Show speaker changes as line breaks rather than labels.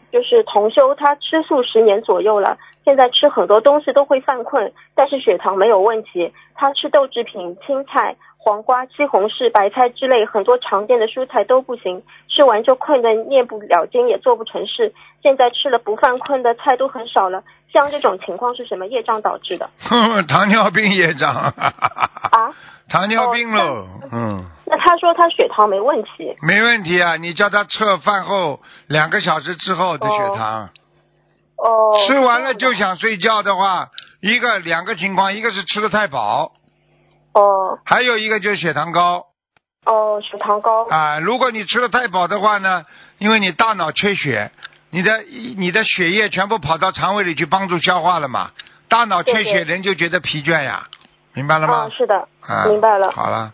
就是同修，他吃素10年左右了，现在吃很多东西都会犯困，但是血糖没有问题。他吃豆制品、青菜、黄瓜、西红柿、白菜之类很多常见的蔬菜都不行，吃完就困得念不了经，也做不成事。现在吃了不犯困的菜都很少了，像这种情况是什么业障导致的？
糖尿病业障。
啊？
糖尿病喽。
那他说他血糖没问题。
没问题啊，你叫他测饭后2个小时之后的血糖。吃完了就想睡觉的话，两个情况，一个是吃得太饱。还有一个就是血糖高。
血糖高。
如果你吃得太饱的话呢，因为你大脑缺血，你的血液全部跑到肠胃里去帮助消化了嘛，大脑缺血，人就觉得疲倦呀，明白了吗？
是的，明白了。
好了。